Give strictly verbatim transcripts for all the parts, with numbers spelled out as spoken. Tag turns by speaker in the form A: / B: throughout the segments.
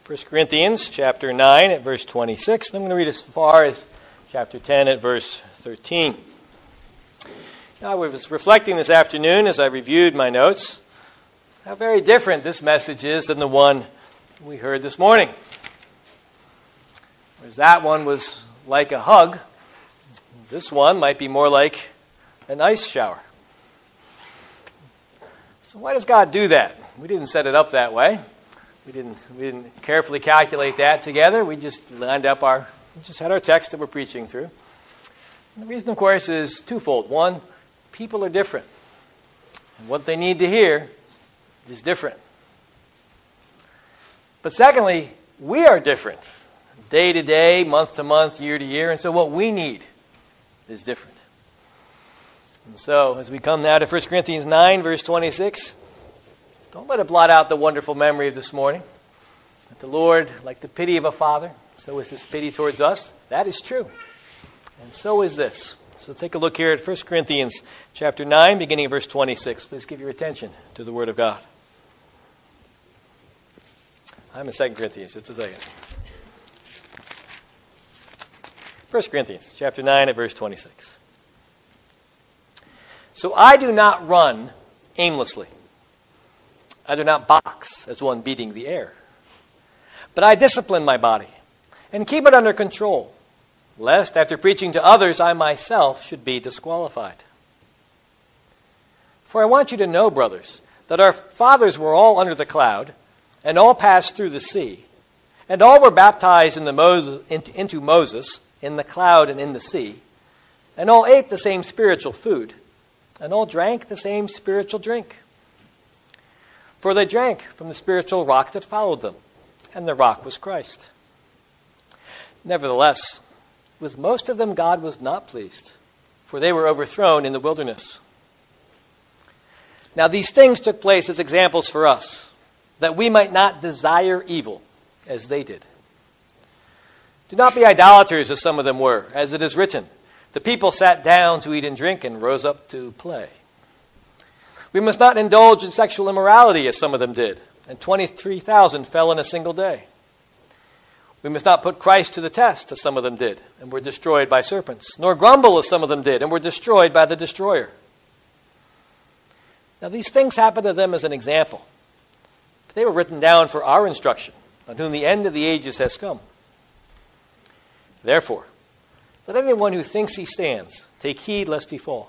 A: First Corinthians chapter nine at verse twenty-six. I'm going to read as far as chapter ten at verse thirteen. Now, I was reflecting this afternoon as I reviewed my notes how very different this message is than the one we heard this morning. Whereas that one was like a hug, this one might be more like an ice shower. So why does God do that? We didn't set it up that way. We didn't we didn't carefully calculate that together. We just lined up our, we just had our text that we're preaching through. And the reason, of course, is twofold. One, people are different. And what they need to hear is different. But secondly, we are different. Day to day, month to month, year to year. And so what we need is different. And so as we come now to First Corinthians nine, verse twenty-six, don't let it blot out the wonderful memory of this morning. That the Lord, like the pity of a father, so is his pity towards us. That is true. And so is this. So take a look here at First Corinthians chapter nine, beginning of verse twenty-six. Please give your attention to the Word of God. I'm in Second Corinthians, just a second. First Corinthians chapter nine at verse twenty-six. So I do not run aimlessly. I do not box as one beating the air. But I discipline my body and keep it under control, lest after preaching to others I myself should be disqualified. For I want you to know, brothers, that our fathers were all under the cloud, and all passed through the sea, and all were baptized in the Moses, into Moses in the cloud and in the sea, and all ate the same spiritual food, and all drank the same spiritual drink. For they drank from the spiritual rock that followed them, and the rock was Christ. Nevertheless, with most of them God was not pleased, for they were overthrown in the wilderness. Now these things took place as examples for us, that we might not desire evil as they did. Do not be idolaters as some of them were, as it is written, the people sat down to eat and drink and rose up to play. We must not indulge in sexual immorality as some of them did, and twenty-three thousand fell in a single day. We must not put Christ to the test as some of them did, and were destroyed by serpents, nor grumble as some of them did, and were destroyed by the destroyer. Now these things happened to them as an example. But they were written down for our instruction, on whom the end of the ages has come. Therefore, let anyone who thinks he stands take heed lest he fall.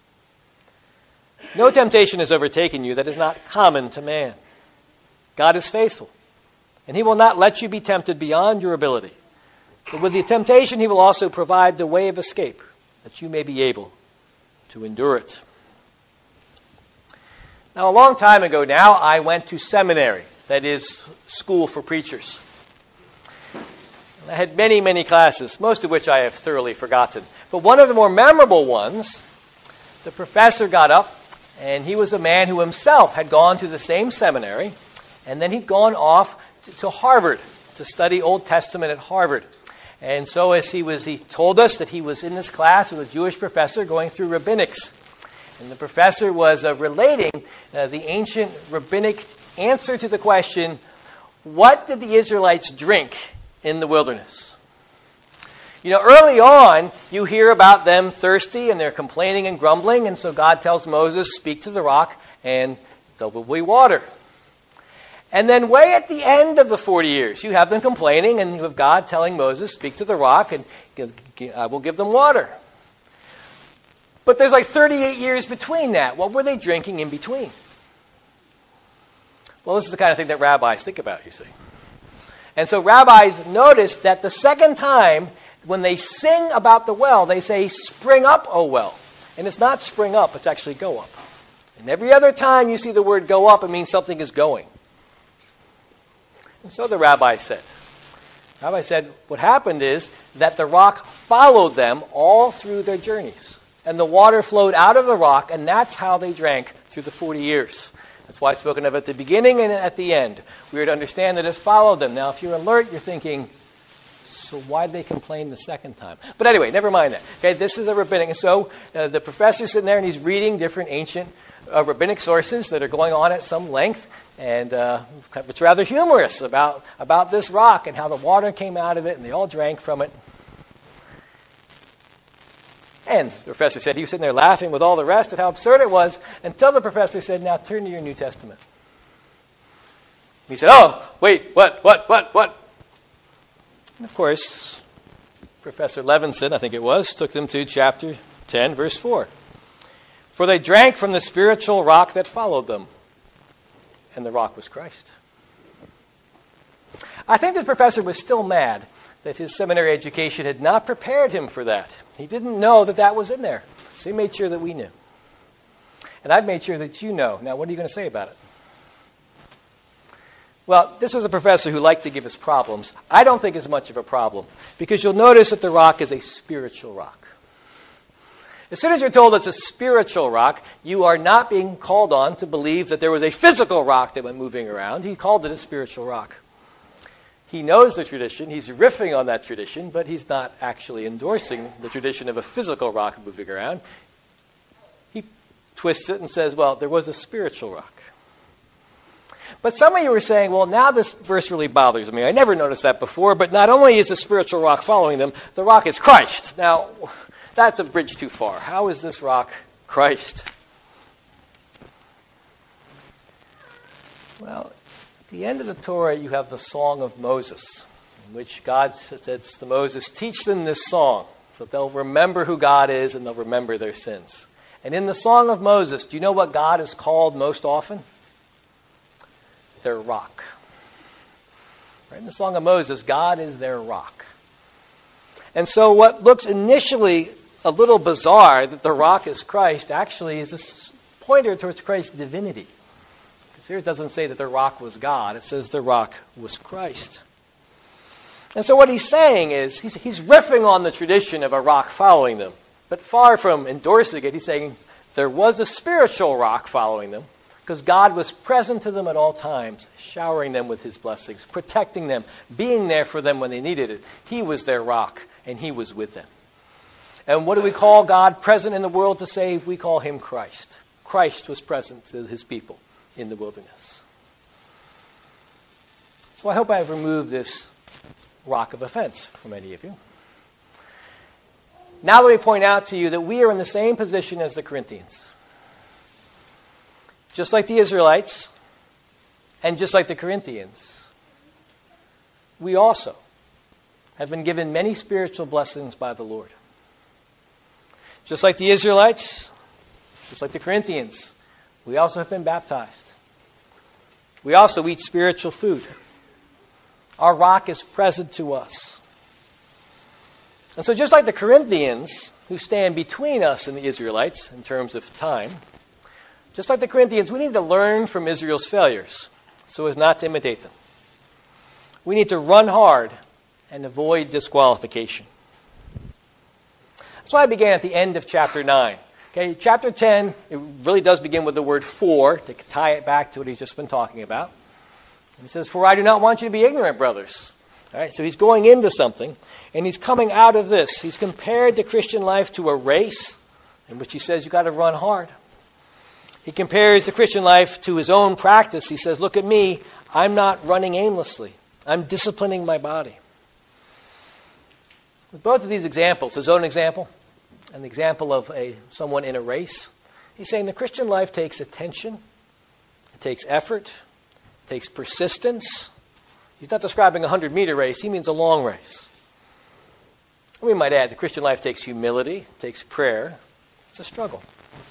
A: No temptation has overtaken you that is not common to man. God is faithful, and he will not let you be tempted beyond your ability. But with the temptation, he will also provide the way of escape, that you may be able to endure it. Now, a long time ago now, I went to seminary, that is, school for preachers. I had many, many classes, most of which I have thoroughly forgotten. But one of the more memorable ones, the professor got up, and he was a man who himself had gone to the same seminary, and then he'd gone off to, to Harvard to study Old Testament at Harvard. And so as he was, he told us that he was in this class with a Jewish professor going through rabbinics. And the professor was uh, relating uh, the ancient rabbinic answer to the question, what did the Israelites drink in the wilderness? You know, early on, you hear about them thirsty and they're complaining and grumbling, and so God tells Moses, speak to the rock and there will be water. And then way at the end of the forty years, you have them complaining and you have God telling Moses, speak to the rock and I will give them water. But there's like thirty-eight years between that. What were they drinking in between? Well, this is the kind of thing that rabbis think about, you see. And so rabbis noticed that the second time, when they sing about the well, they say, spring up, O well. And it's not spring up, it's actually go up. And every other time you see the word go up, it means something is going. And so the rabbi said. The rabbi said, what happened is that the rock followed them all through their journeys. And the water flowed out of the rock, and that's how they drank through the forty years. That's why I've spoken of at the beginning and at the end. We are to understand that it followed them. Now, if you're alert, you're thinking, so why'd they complain the second time? But anyway, never mind that. Okay, this is a rabbinic. And so uh, the professor's sitting there, and he's reading different ancient uh, rabbinic sources that are going on at some length. And uh, it's rather humorous about, about this rock and how the water came out of it and they all drank from it. And the professor said he was sitting there laughing with all the rest at how absurd it was until the professor said, now turn to your New Testament. He said, oh, wait, what, what, what, what? And of course, Professor Levinson, I think it was, took them to chapter ten, verse four. For they drank from the spiritual rock that followed them, and the rock was Christ. I think the professor was still mad that his seminary education had not prepared him for that. He didn't know that that was in there. So he made sure that we knew. And I've made sure that you know. Now, what are you going to say about it? Well, this was a professor who liked to give us problems. I don't think it's much of a problem, because you'll notice that the rock is a spiritual rock. As soon as you're told it's a spiritual rock, you are not being called on to believe that there was a physical rock that went moving around. He called it a spiritual rock. He knows the tradition. He's riffing on that tradition, but he's not actually endorsing the tradition of a physical rock moving around. He twists it and says, well, there was a spiritual rock. But some of you were saying, well, now this verse really bothers me. I never noticed that before, but not only is the spiritual rock following them, the rock is Christ. Now, that's a bridge too far. How is this rock Christ? Well, at the end of the Torah, you have the Song of Moses, in which God says to Moses, teach them this song, so that they'll remember who God is and they'll remember their sins. And in the Song of Moses, do you know what God is called most often? Their rock. Right? In the Song of Moses, God is their rock. And so what looks initially a little bizarre, that the rock is Christ, actually is a pointer towards Christ's divinity. Because here it doesn't say that the rock was God. It says the rock was Christ. And so what he's saying is, he's, he's riffing on the tradition of a rock following them. But far from endorsing it, he's saying there was a spiritual rock following them, because God was present to them at all times, showering them with his blessings, protecting them, being there for them when they needed it. He was their rock, and he was with them. And what do we call God present in the world to save? We call him Christ. Christ was present to his people in the wilderness. So I hope I've removed this rock of offense for many of you. Now let me point out to you that we are in the same position as the Corinthians. Just like the Israelites, and just like the Corinthians, we also have been given many spiritual blessings by the Lord. Just like the Israelites, just like the Corinthians, we also have been baptized. We also eat spiritual food. Our rock is present to us. And so just like the Corinthians, who stand between us and the Israelites in terms of time, just like the Corinthians, we need to learn from Israel's failures so as not to imitate them. We need to run hard and avoid disqualification. That's why I began at the end of chapter nine. Okay, chapter ten, it really does begin with the word for, to tie it back to what he's just been talking about. And he says, for I do not want you to be ignorant, brothers. All right, so he's going into something, and he's coming out of this. He's compared the Christian life to a race, in which he says you've got to run hard. He compares the Christian life to his own practice. He says, look at me, I'm not running aimlessly. I'm disciplining my body. With both of these examples, his own example and the example of a someone in a race, he's saying the Christian life takes attention, it takes effort, it takes persistence. He's not describing a hundred-meter race. He means a long race. We might add the Christian life takes humility, it takes prayer. It's a struggle.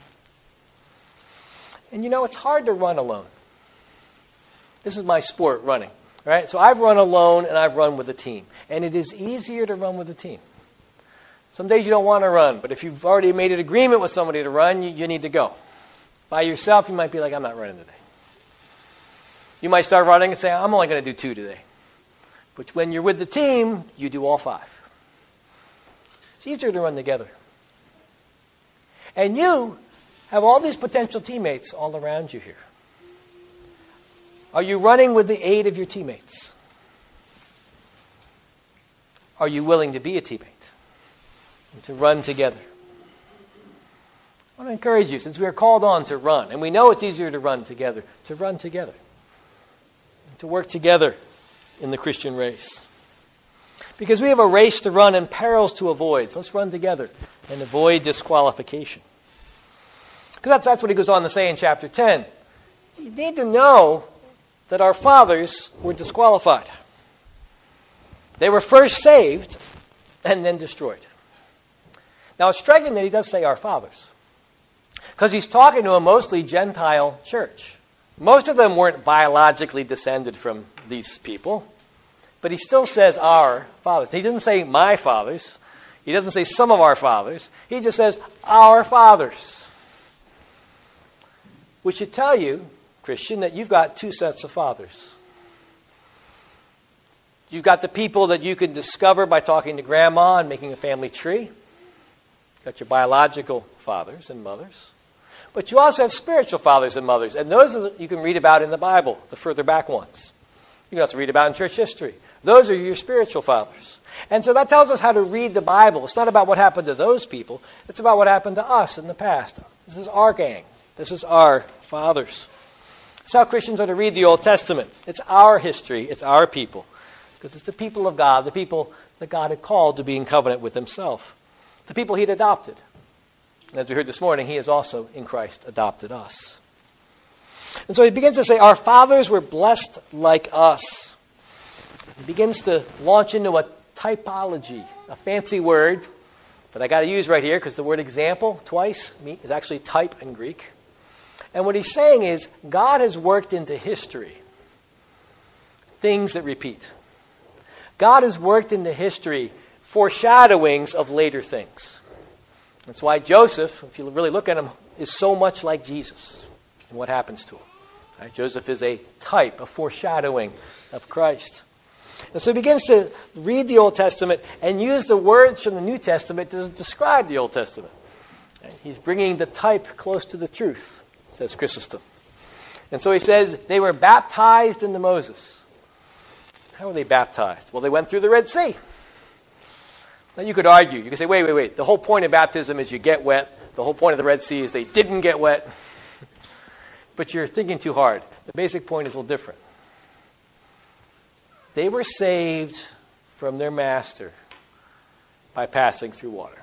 A: And you know, it's hard to run alone. This is my sport, running. Right? So I've run alone and I've run with a team. And it is easier to run with a team. Some days you don't want to run, but if you've already made an agreement with somebody to run, you, you need to go. By yourself, you might be like, I'm not running today. You might start running and say, I'm only going to do two today. But when you're with the team, you do all five. It's easier to run together. And you have all these potential teammates all around you here. Are you running with the aid of your teammates? Are you willing to be a teammate and to run together? I want to encourage you, since we are called on to run, and we know it's easier to run together, to run together. to work together in the Christian race. Because we have a race to run and perils to avoid. So let's run together and avoid disqualification. Because that's, that's what he goes on to say in chapter ten. You need to know that our fathers were disqualified. They were first saved and then destroyed. Now it's striking that he does say our fathers, because he's talking to a mostly Gentile church. Most of them weren't biologically descended from these people, but he still says our fathers. He doesn't say my fathers. He doesn't say some of our fathers. He just says our fathers. Which should tell you, Christian, that you've got two sets of fathers. You've got the people that you can discover by talking to grandma and making a family tree. You've got your biological fathers and mothers. But you also have spiritual fathers and mothers. And those are, you can read about in the Bible, the further back ones. You can also read about in church history. Those are your spiritual fathers. And so that tells us how to read the Bible. It's not about what happened to those people. It's about what happened to us in the past. This is our gang. This is our fathers. It's how Christians are to read the Old Testament. It's our history. It's our people. Because it's the people of God, the people that God had called to be in covenant with himself. The people he'd adopted. And as we heard this morning, he has also in Christ adopted us. And so he begins to say, our fathers were blessed like us. He begins to launch into a typology, a fancy word that I got to use right here because the word example twice is actually type in Greek. And what he's saying is God has worked into history things that repeat. God has worked into history foreshadowings of later things. That's why Joseph, if you really look at him, is so much like Jesus and what happens to him. Right? Joseph is a type, a foreshadowing of Christ. And so he begins to read the Old Testament and use the words from the New Testament to describe the Old Testament. And he's bringing the type close to the truth, says Chrysostom. And so he says, they were baptized into Moses. How were they baptized? Well, they went through the Red Sea. Now you could argue. You could say, wait, wait, wait. The whole point of baptism is you get wet. The whole point of the Red Sea is they didn't get wet. But you're thinking too hard. The basic point is a little different. They were saved from their master by passing through water.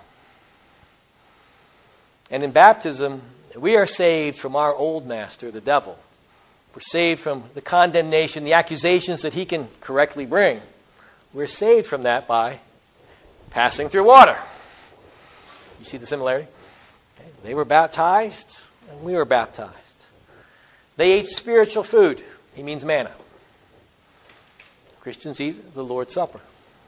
A: And in baptism, we are saved from our old master, the devil. We're saved from the condemnation, the accusations that he can correctly bring. We're saved from that by passing through water. You see the similarity? Okay. They were baptized, and we were baptized. They ate spiritual food. He means manna. Christians eat the Lord's Supper.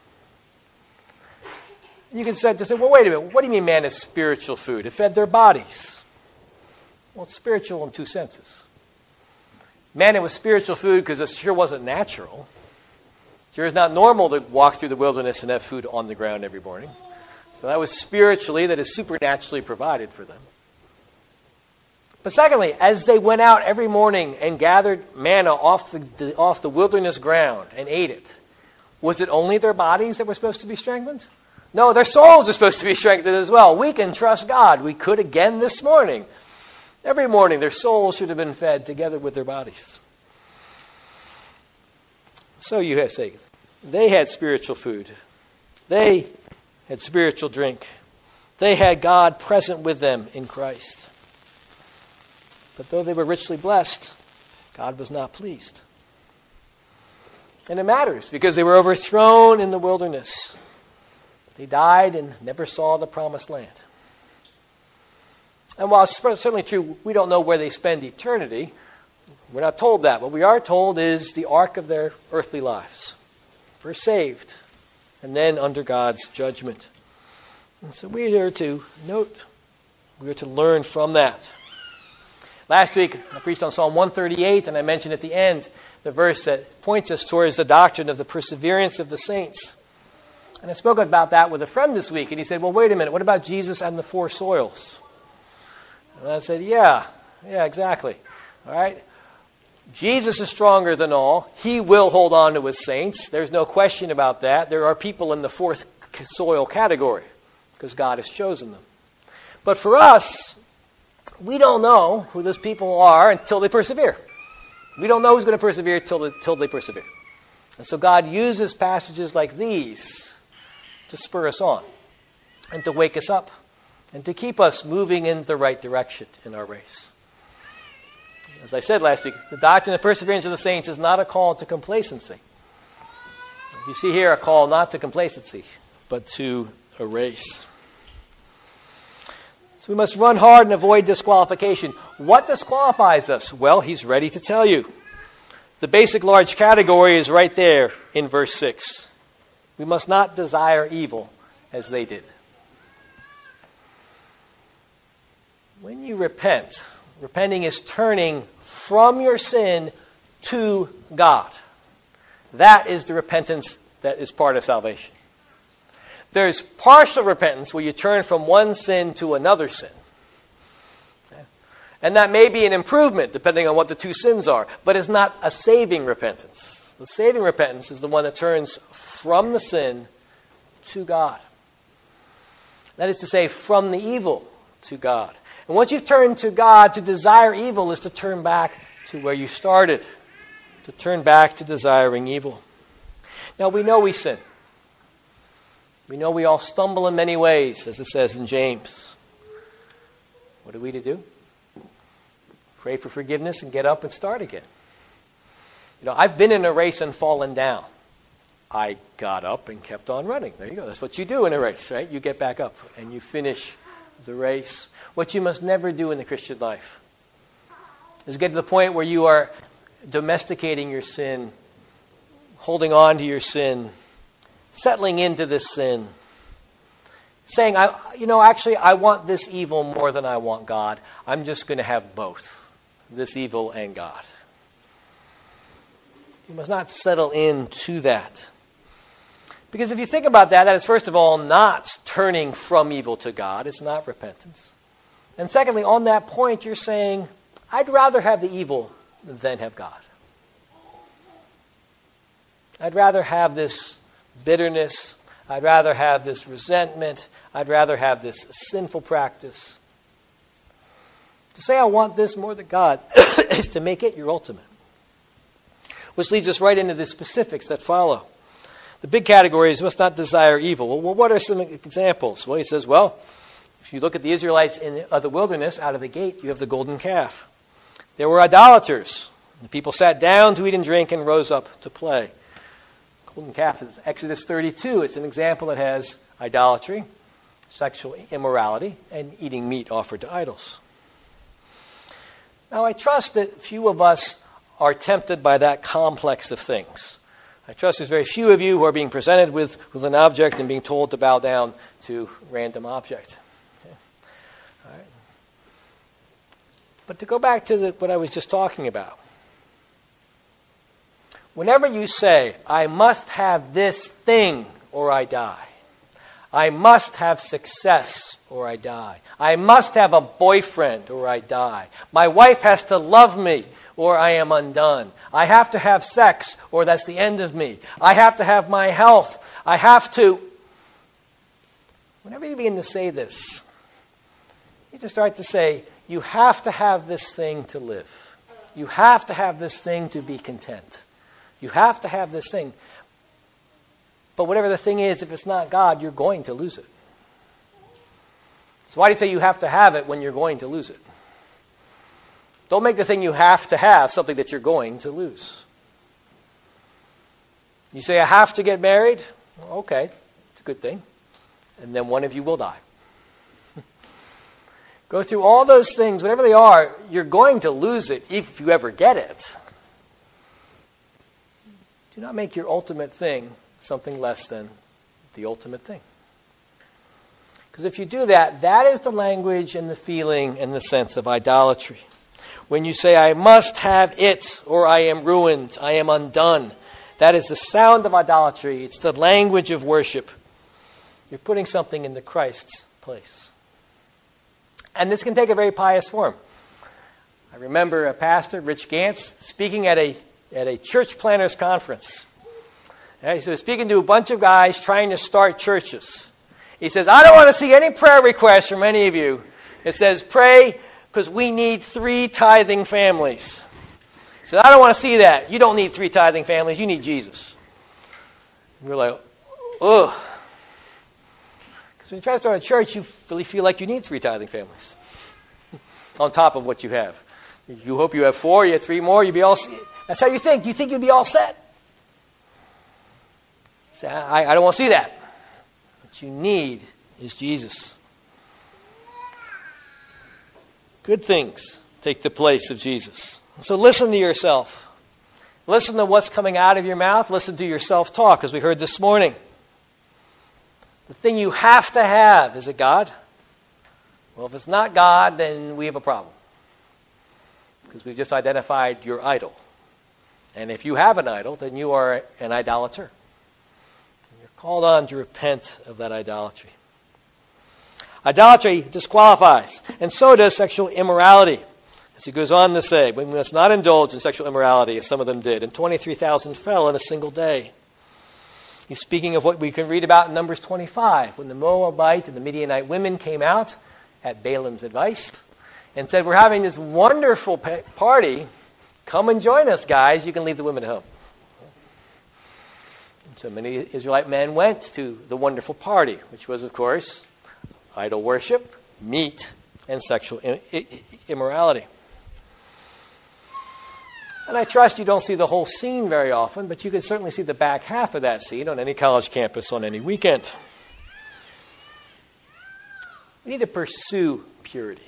A: And you can say, say, well, wait a minute. What do you mean manna is spiritual food? It fed their bodies. Well, it's spiritual in two senses. Manna was spiritual food because it sure wasn't natural. It sure is not normal to walk through the wilderness and have food on the ground every morning. So that was spiritually, that is supernaturally provided for them. But secondly, as they went out every morning and gathered manna off the, the, off the wilderness ground and ate it, was it only their bodies that were supposed to be strengthened? No, their souls are supposed to be strengthened as well. We can trust God. We could again this morning. Every morning, their souls should have been fed together with their bodies. So you say, they had spiritual food. They had spiritual drink. They had God present with them in Christ. But though they were richly blessed, God was not pleased. And it matters because they were overthrown in the wilderness. They died and never saw the promised land. And while it's certainly true, we don't know where they spend eternity. We're not told that. What we are told is the arc of their earthly lives. First saved, and then under God's judgment. And so we are to note, we are to learn from that. Last week, I preached on Psalm one thirty-eight, and I mentioned at the end the verse that points us towards the doctrine of the perseverance of the saints. And I spoke about that with a friend this week, and he said, well, wait a minute, what about Jesus and the four soils? And I said, yeah, yeah, exactly. All right? Jesus is stronger than all. He will hold on to his saints. There's no question about that. There are people in the fourth soil category because God has chosen them. But for us, we don't know who those people are until they persevere. We don't know who's going to persevere till, the, till they persevere. And so God uses passages like these to spur us on and to wake us up and to keep us moving in the right direction in our race. As I said last week, the doctrine of perseverance of the saints is not a call to complacency. You see here a call not to complacency, but to a race. So we must run hard and avoid disqualification. What disqualifies us? Well, he's ready to tell you. The basic large category is right there in verse six. We must not desire evil as they did. When you repent, repenting is turning from your sin to God. That is the repentance that is part of salvation. There's partial repentance where you turn from one sin to another sin. Okay? And that may be an improvement depending on what the two sins are, but it's not a saving repentance. The saving repentance is the one that turns from the sin to God. That is to say, from the evil to God. And once you've turned to God, to desire evil is to turn back to where you started. To turn back to desiring evil. Now, we know we sin. We know we all stumble in many ways, as it says in James. What are we to do? Pray for forgiveness and get up and start again. You know, I've been in a race and fallen down. I got up and kept on running. There you go. That's what you do in a race, right? You get back up and you finish the race. What you must never do in the Christian life is get to the point where you are domesticating your sin, holding on to your sin, settling into this sin, saying, I, you know, actually, I want this evil more than I want God. I'm just going to have both, this evil and God. You must not settle into that. Because if you think about that, that is, first of all, not turning from evil to God. It's not repentance. And secondly, on that point, you're saying, I'd rather have the evil than have God. I'd rather have this bitterness. I'd rather have this resentment. I'd rather have this sinful practice. To say I want this more than God is to make it your ultimate. Which leads us right into the specifics that follow. The big category is must not desire evil. Well, what are some examples? Well, he says, well, if you look at the Israelites in the wilderness, out of the gate, you have the golden calf. There were idolaters. The people sat down to eat and drink and rose up to play. Golden calf is Exodus thirty-two. It's an example that has idolatry, sexual immorality, and eating meat offered to idols. Now, I trust that few of us are tempted by that complex of things. I trust there's very few of you who are being presented with, with an object and being told to bow down to random object. Okay. All right. But to go back to the, what I was just talking about. Whenever you say, I must have this thing or I die. I must have success or I die. I must have a boyfriend or I die. My wife has to love me or I am undone. I have to have sex or that's the end of me. I have to have my health. I have to. Whenever you begin to say this, you just start to say, you have to have this thing to live. You have to have this thing to be content. You have to have this thing. But whatever the thing is, if it's not God, you're going to lose it. So why do you say you have to have it when you're going to lose it? Don't make the thing you have to have something that you're going to lose. You say, I have to get married? Well, okay, it's a good thing. And then one of you will die. Go through all those things, whatever they are, you're going to lose it if you ever get it. Do not make your ultimate thing something less than the ultimate thing. Because if you do that, that is the language and the feeling and the sense of idolatry. When you say, I must have it, or I am ruined, I am undone, that is the sound of idolatry. It's the language of worship. You're putting something into Christ's place. And this can take a very pious form. I remember a pastor, Rich Gantz, speaking at a at a church planners conference. Yeah, so he was speaking to a bunch of guys trying to start churches. He says, I don't want to see any prayer requests from any of you. It says, pray because we need three tithing families. said, I don't want to see that. You don't need three tithing families. You need Jesus. And we're like, ugh. Because when you try to start a church, you really feel like you need three tithing families on top of what you have. You hope you have four, you have three more, you'd be all set. That's how you think. You think you'd be all set. Say, I, I don't want to see that. What you need is Jesus. Good things take the place of Jesus. So listen to yourself. Listen to what's coming out of your mouth. Listen to your self-talk, as we heard this morning. The thing you have to have, is it God? Well, if it's not God, then we have a problem. Because we've just identified your idol. And if you have an idol, then you are an idolater. And you're called on to repent of that idolatry. Idolatry disqualifies, and so does sexual immorality. As he goes on to say, we must not indulge in sexual immorality, as some of them did, and twenty-three thousand fell in a single day. He's speaking of what we can read about in Numbers twenty-five, when the Moabite and the Midianite women came out at Balaam's advice and said, we're having this wonderful party. Come and join us, guys. You can leave the women at home. And so many Israelite men went to the wonderful party, which was, of course, idol worship, meat, and sexual immorality. And I trust you don't see the whole scene very often, but you can certainly see the back half of that scene on any college campus on any weekend. We need to pursue purity.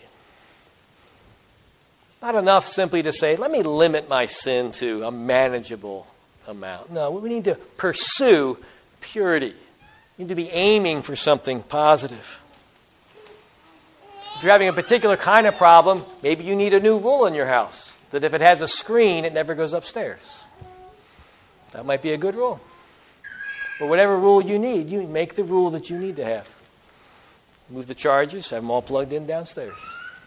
A: It's not enough simply to say, let me limit my sin to a manageable amount. No, we need to pursue purity. We need to be aiming for something positive. If you're having a particular kind of problem, maybe you need a new rule in your house, that if it has a screen, it never goes upstairs. That might be a good rule. Or whatever rule you need, you make the rule that you need to have. Move the chargers, have them all plugged in downstairs.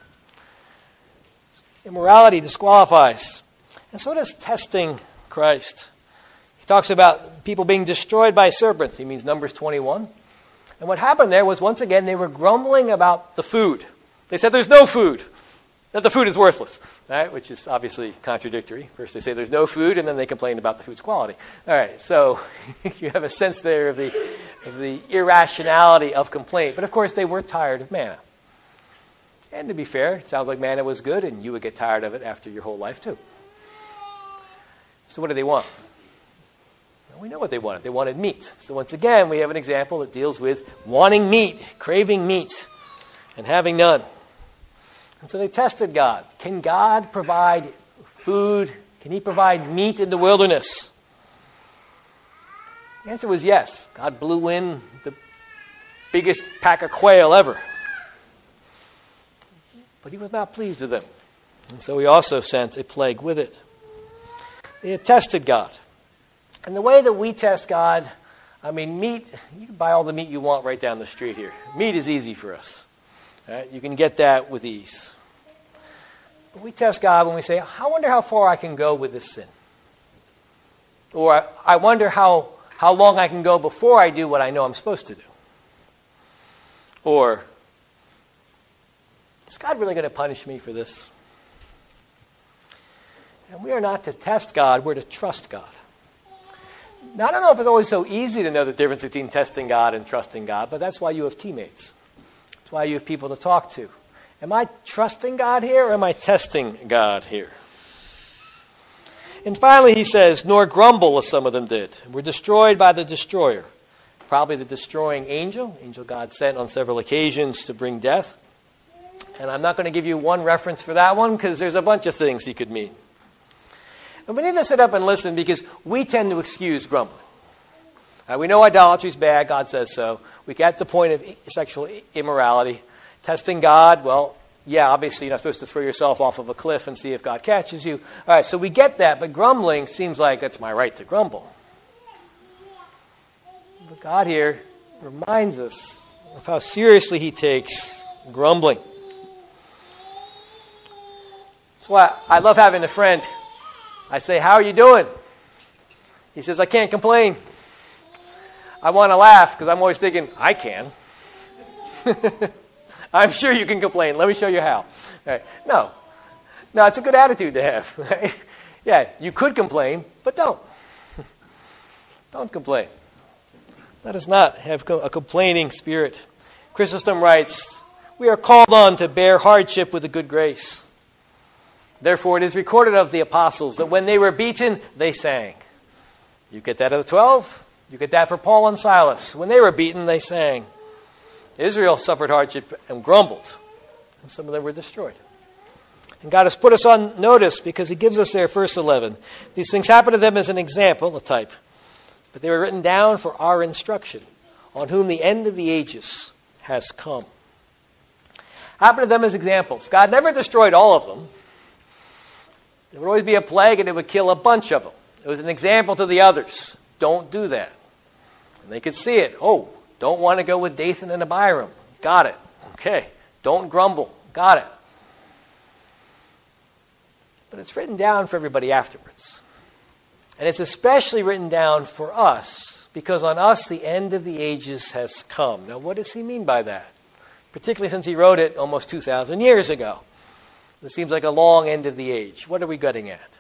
A: Immorality disqualifies. And so does testing Christ. He talks about people being destroyed by serpents. He means Numbers twenty-one. And what happened there was, once again, they were grumbling about the food. They said there's no food, that the food is worthless, right? Which is obviously contradictory. First they say there's no food, and then they complain about the food's quality. All right, so you have a sense there of the, of the irrationality of complaint. But of course, they were tired of manna. And to be fair, it sounds like manna was good, and you would get tired of it after your whole life too. So what do they want? Well, we know what they wanted. They wanted meat. So once again, we have an example that deals with wanting meat, craving meat, and having none. And so they tested God. Can God provide food? Can he provide meat in the wilderness? The answer was yes. God blew in the biggest pack of quail ever. But he was not pleased with them. And so he also sent a plague with it. They had tested God. And the way that we test God, I mean, meat, you can buy all the meat you want right down the street here. Meat is easy for us. Right? You can get that with ease. But we test God when we say, I wonder how far I can go with this sin. Or I wonder how, how long I can go before I do what I know I'm supposed to do. Or, is God really going to punish me for this? And we are not to test God, we're to trust God. Now, I don't know if it's always so easy to know the difference between testing God and trusting God, but that's why you have teammates. That's why you have people to talk to. Am I trusting God here, or am I testing God here? And finally, he says, nor grumble as some of them did. We're destroyed by the destroyer. Probably the destroying angel, angel God sent on several occasions to bring death. And I'm not going to give you one reference for that one, because there's a bunch of things he could mean. And we need to sit up and listen, because we tend to excuse grumbling. Uh, we know idolatry is bad. God says so. We get the point of sexual immorality. Testing God, well, yeah, obviously you're not supposed to throw yourself off of a cliff and see if God catches you. All right, so we get that, but grumbling seems like it's my right to grumble. But God here reminds us of how seriously he takes grumbling. That's why I love having a friend. I say, how are you doing? He says, I can't complain. I want to laugh because I'm always thinking, I can. I'm sure you can complain. Let me show you how. Right. No. No, it's a good attitude to have. Right? Yeah, you could complain, but don't. Don't complain. Let us not have a complaining spirit. Chrysostom writes, we are called on to bear hardship with a good grace. Therefore, it is recorded of the apostles that when they were beaten, they sang. You get that of the twelve. You get that for Paul and Silas. When they were beaten, they sang. Israel suffered hardship and grumbled, and some of them were destroyed. And God has put us on notice because he gives us there, verse eleven. These things happened to them as an example, a type, but they were written down for our instruction, on whom the end of the ages has come. Happened to them as examples. God never destroyed all of them. There would always be a plague and it would kill a bunch of them. It was an example to the others. Don't do that. And they could see it. Oh, don't want to go with Dathan and Abiram. Got it. Okay. Don't grumble. Got it. But it's written down for everybody afterwards. And it's especially written down for us, because on us the end of the ages has come. Now, what does he mean by that? Particularly since he wrote it almost two thousand years ago. It seems like a long end of the age. What are we getting at?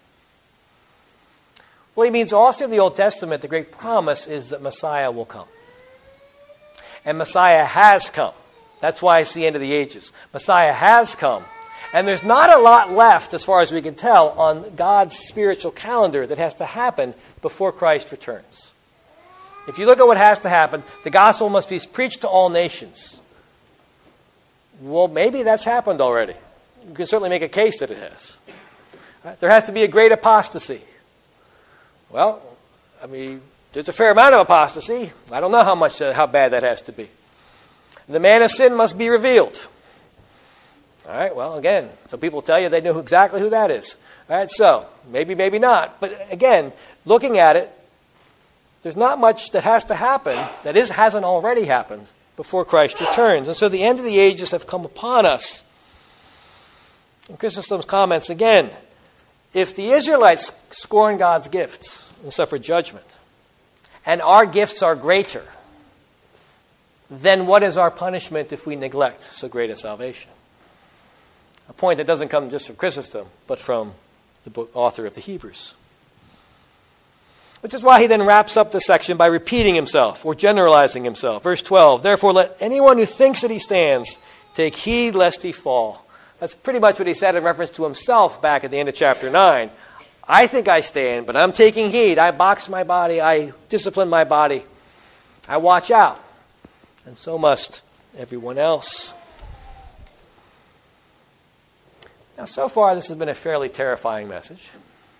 A: Well, he means all through the Old Testament, the great promise is that Messiah will come. And Messiah has come. That's why it's the end of the ages. Messiah has come. And there's not a lot left, as far as we can tell, on God's spiritual calendar that has to happen before Christ returns. If you look at what has to happen, the gospel must be preached to all nations. Well, maybe that's happened already. You can certainly make a case that it has. Right? There has to be a great apostasy. Well, I mean, there's a fair amount of apostasy. I don't know how much, uh, how bad that has to be. The man of sin must be revealed. All right, well, again, some people tell you they know exactly who that is. All right, so maybe, maybe not. But again, looking at it, there's not much that has to happen that is, hasn't already happened before Christ returns. And so the end of the ages have come upon us. And Chrysostom's comments again, if the Israelites scorn God's gifts and suffer judgment, and our gifts are greater, then what is our punishment if we neglect so great a salvation? A point that doesn't come just from Chrysostom, but from the book, author of the Hebrews. Which is why he then wraps up the section by repeating himself or generalizing himself. Verse twelve, therefore let anyone who thinks that he stands take heed lest he fall. That's pretty much what he said in reference to himself back at the end of chapter nine. I think I stand, but I'm taking heed. I box my body. I discipline my body. I watch out. And so must everyone else. Now, so far, this has been a fairly terrifying message.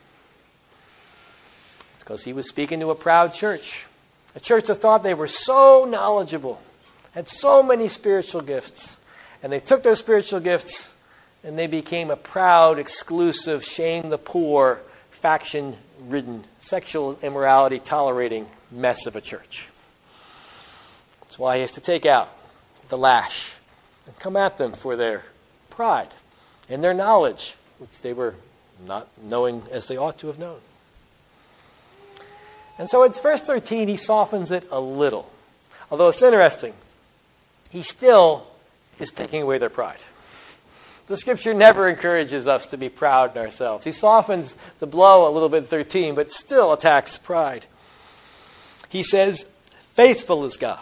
A: It's because he was speaking to a proud church. A church that thought they were so knowledgeable, had so many spiritual gifts. And they took those spiritual gifts and they became a proud, exclusive, shame the poor, faction-ridden, sexual immorality tolerating mess of a church. That's why he has to take out the lash and come at them for their pride and their knowledge, which they were not knowing as they ought to have known. And so in verse thirteen, he softens it a little. Although it's interesting, he still is taking away their pride. The Scripture never encourages us to be proud in ourselves. He softens the blow a little bit in thirteen, but still attacks pride. He says, faithful is God.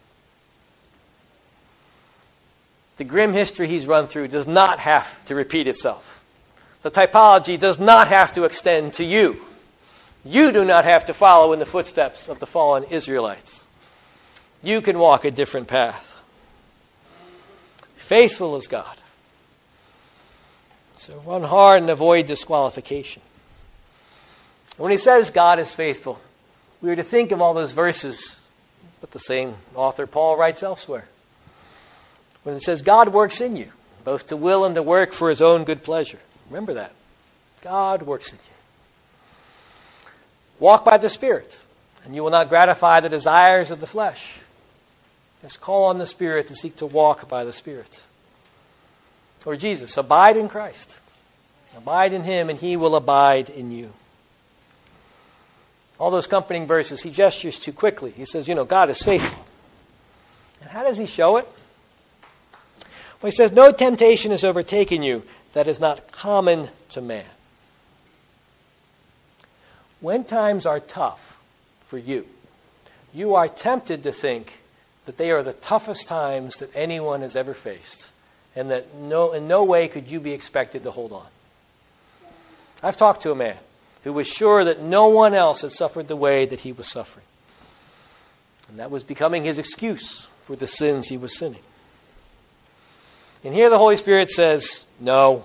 A: The grim history he's run through does not have to repeat itself. The typology does not have to extend to you. You do not have to follow in the footsteps of the fallen Israelites. You can walk a different path. Faithful is God. So run hard and avoid disqualification. When he says God is faithful, we are to think of all those verses that the same author Paul writes elsewhere. When it says God works in you, both to will and to work for his own good pleasure. Remember that. God works in you. Walk by the Spirit, and you will not gratify the desires of the flesh. Just call on the Spirit to seek to walk by the Spirit. Or Jesus, abide in Christ. Abide in him, and he will abide in you. All those comforting verses, he gestures too quickly. He says, you know, God is faithful. And how does he show it? Well, he says, no temptation has overtaken you that is not common to man. when times are tough for you, you are tempted to think that they are the toughest times that anyone has ever faced, and that no, in no way could you be expected to hold on. I've talked to a man who was sure that no one else had suffered the way that he was suffering. And that was becoming his excuse for the sins he was sinning. And here the Holy Spirit says, no,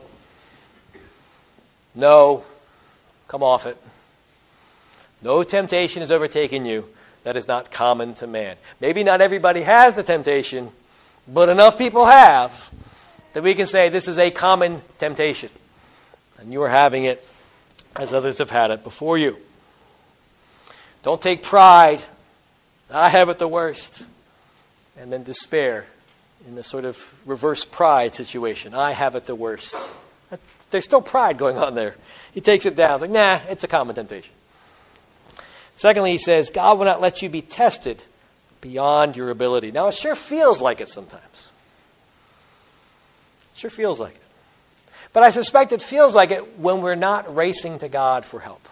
A: no, come off it. No temptation has overtaken you that is not common to man. Maybe not everybody has the temptation, but enough people have that we can say this is a common temptation. And you are having it as others have had it before you. Don't take pride. I have it the worst. And then despair in the sort of reverse pride situation. I have it the worst. There's still pride going on there. He takes it down. It's like, nah, it's a common temptation. Secondly, he says, God will not let you be tested beyond your ability. Now, it sure feels like it sometimes. It sure feels like it. But I suspect it feels like it when we're not racing to God for help.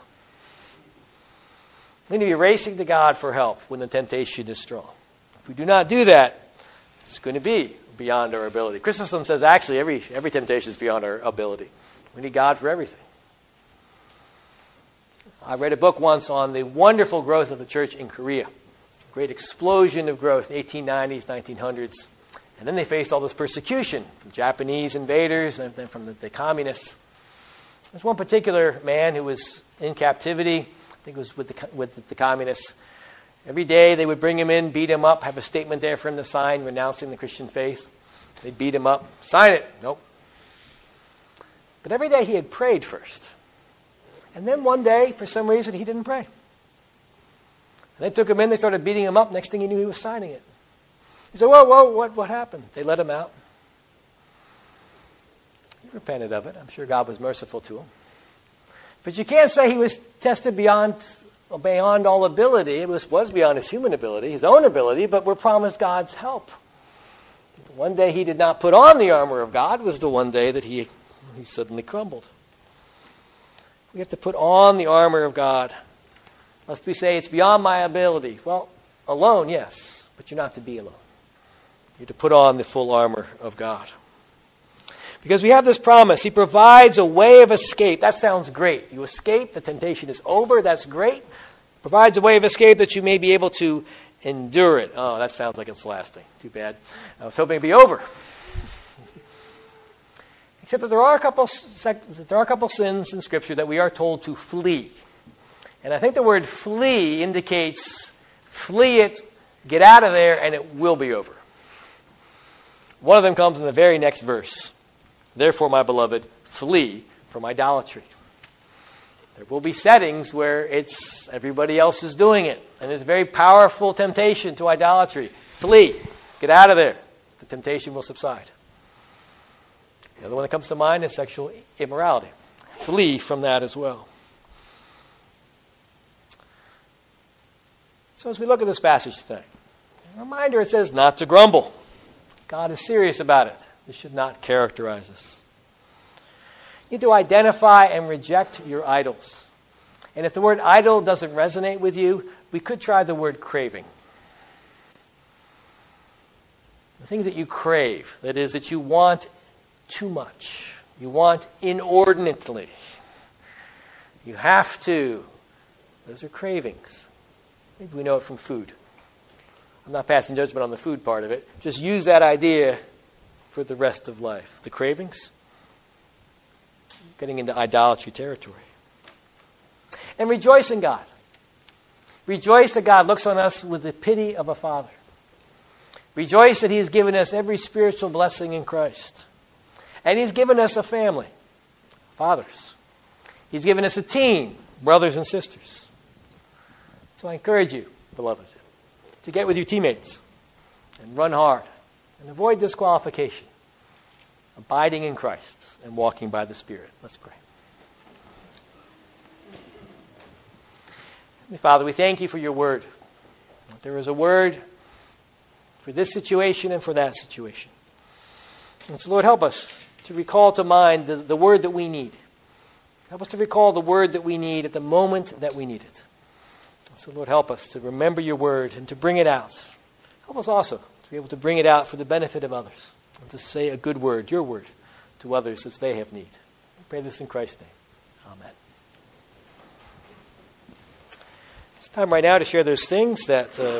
A: We need to be racing to God for help when the temptation is strong. If we do not do that, it's going to be beyond our ability. Chrysostom says actually every, every temptation is beyond our ability. We need God for everything. I read a book once on the wonderful growth of the church in Korea. Great explosion of growth in the eighteen nineties, nineteen hundreds. And then they faced all this persecution from Japanese invaders and then from the, the communists. There's one particular man who was in captivity. I think it was with the, with the communists. Every day they would bring him in, beat him up, have a statement there for him to sign, renouncing the Christian faith. They'd beat him up. Sign it. Nope. But every day he had prayed first. And then one day, for some reason, he didn't pray. And they took him in, they started beating him up. Next thing he knew, he was signing it. He said, whoa, whoa, what, what happened? They let him out. He repented of it. I'm sure God was merciful to him. But you can't say he was tested beyond, beyond all ability. It was, was beyond his human ability, his own ability, but we're promised God's help. The one day he did not put on the armor of God was the one day that he, he suddenly crumbled. We have to put on the armor of God. Lest we say it's beyond my ability. Well, alone, yes, but you're not to be alone. You have to put on the full armor of God. Because we have this promise. He provides a way of escape. That sounds great. You escape, the temptation is over, that's great. Provides a way of escape that you may be able to endure it. Oh, that sounds like it's lasting. Too bad. I was hoping it'd be over. Except that there are a couple there are a couple sins in Scripture that we are told to flee. And I think the word flee indicates flee it, get out of there, and it will be over. One of them comes in the very next verse. Therefore, my beloved, flee from idolatry. There will be settings where it's everybody else is doing it. And there's a very powerful temptation to idolatry. Flee. Get out of there. The temptation will subside. The other one that comes to mind is sexual immorality. Flee from that as well. So as we look at this passage today, a reminder, it says not to grumble. God is serious about it. This should not characterize us. You need to identify and reject your idols. And if the word idol doesn't resonate with you, we could try the word craving. The things that you crave, that is, that you want too much. You want inordinately. You have to. Those are cravings. Maybe we know it from food. I'm not passing judgment on the food part of it. Just use that idea for the rest of life. The cravings, getting into idolatry territory. And rejoice in God. Rejoice that God looks on us with the pity of a father. Rejoice that he has given us every spiritual blessing in Christ. And he's given us a family, fathers. He's given us a team, brothers and sisters. So I encourage you, beloved, to get with your teammates and run hard and avoid disqualification, abiding in Christ and walking by the Spirit. Let's pray. Father, we thank you for your word. There is a word for this situation and for that situation. And so, Lord, help us to recall to mind the, the word that we need. Help us to recall the word that we need at the moment that we need it. So, Lord, help us to remember your word and to bring it out. Help us also to be able to bring it out for the benefit of others and to say a good word, your word, to others as they have need. We pray this in Christ's name. Amen. It's time right now to share those things that... Uh,